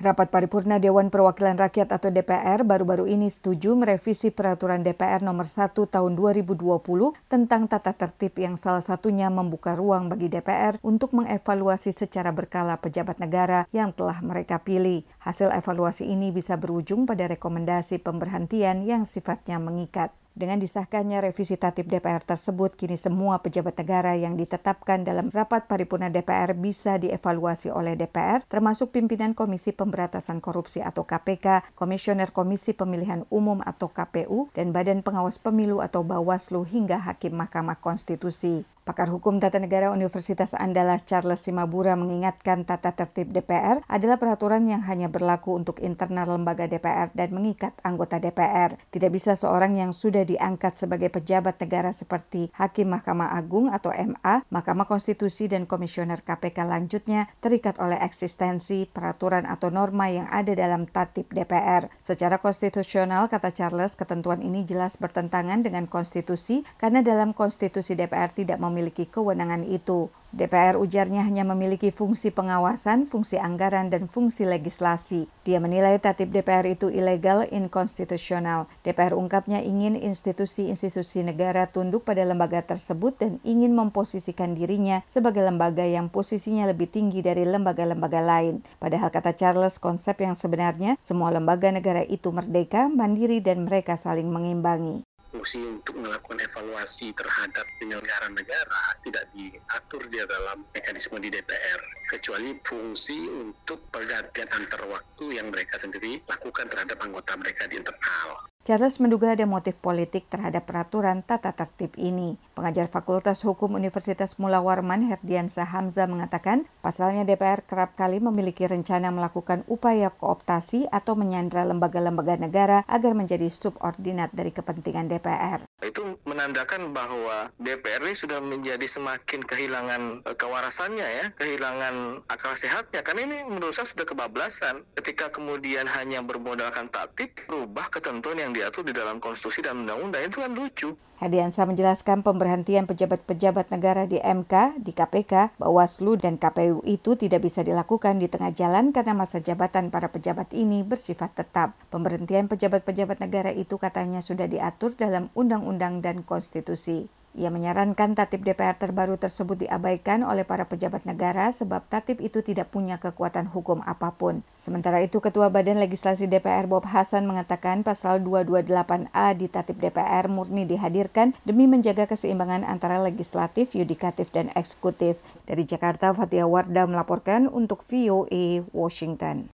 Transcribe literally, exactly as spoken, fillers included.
Rapat Paripurna Dewan Perwakilan Rakyat atau D P R baru-baru ini setuju merevisi Peraturan D P R nomor satu tahun dua ribu dua puluh tentang tata tertib yang salah satunya membuka ruang bagi D P R untuk mengevaluasi secara berkala pejabat negara yang telah mereka pilih. Hasil evaluasi ini bisa berujung pada rekomendasi pemberhentian yang sifatnya mengikat. Dengan disahkannya revisi tatip D P R tersebut, kini semua pejabat negara yang ditetapkan dalam rapat paripurna D P R bisa dievaluasi oleh D P R, termasuk pimpinan Komisi Pemberantasan Korupsi atau K P K, Komisioner Komisi Pemilihan Umum atau K P U, dan Badan Pengawas Pemilu atau Bawaslu hingga Hakim Mahkamah Konstitusi. Pakar Hukum Tata Negara Universitas Andalas Charles Simabura mengingatkan tata tertib D P R adalah peraturan yang hanya berlaku untuk internal lembaga D P R dan mengikat anggota D P R. Tidak bisa seorang yang sudah diangkat sebagai pejabat negara seperti Hakim Mahkamah Agung atau M A, Mahkamah Konstitusi dan Komisioner K P K lanjutnya terikat oleh eksistensi, peraturan atau norma yang ada dalam tatip D P R. Secara konstitusional, kata Charles, ketentuan ini jelas bertentangan dengan konstitusi karena dalam konstitusi D P R tidak memiliki memiliki kewenangan itu. D P R ujarnya hanya memiliki fungsi pengawasan, fungsi anggaran, dan fungsi legislasi. Dia menilai tatip D P R itu ilegal, inkonstitusional. D P R ungkapnya ingin institusi-institusi negara tunduk pada lembaga tersebut dan ingin memposisikan dirinya sebagai lembaga yang posisinya lebih tinggi dari lembaga-lembaga lain. Padahal kata Charles, konsep yang sebenarnya semua lembaga negara itu merdeka, mandiri, dan mereka saling mengimbangi. Fungsi untuk melakukan evaluasi terhadap penyelenggaraan negara tidak diatur di dalam mekanisme di D P R, kecuali fungsi untuk pergantian antar waktu yang mereka sendiri lakukan terhadap anggota mereka di internal. Charles menduga ada motif politik terhadap peraturan tata tertib ini. Pengajar Fakultas Hukum Universitas Mula Warman Herdiansah Hamzah mengatakan, pasalnya D P R kerap kali memiliki rencana melakukan upaya kooptasi atau menyandra lembaga-lembaga negara agar menjadi subordinat dari kepentingan D P R. Itu menandakan bahwa D P R ini sudah menjadi semakin kehilangan kewarasannya ya, kehilangan akal sehatnya. Karena ini menurut saya sudah kebablasan ketika kemudian hanya bermodalkan tatip, berubah ketentuan yang diatur di dalam konstitusi dan undang-undang, itu kan lucu. Herdiansah menjelaskan pemberhentian pejabat-pejabat negara di M K, di K P K, Bawaslu, dan K P U itu tidak bisa dilakukan di tengah jalan karena masa jabatan para pejabat ini bersifat tetap. Pemberhentian pejabat-pejabat negara itu katanya sudah diatur dalam undang-undang dan konstitusi. Ia menyarankan tatip D P R terbaru tersebut diabaikan oleh para pejabat negara sebab tatip itu tidak punya kekuatan hukum apapun. Sementara itu, Ketua Badan Legislasi D P R Bob Hasan mengatakan pasal dua ratus dua puluh delapan A di tatip D P R murni dihadirkan demi menjaga keseimbangan antara legislatif, yudikatif, dan eksekutif. Dari Jakarta, Fathia Wardah melaporkan untuk V O A Washington.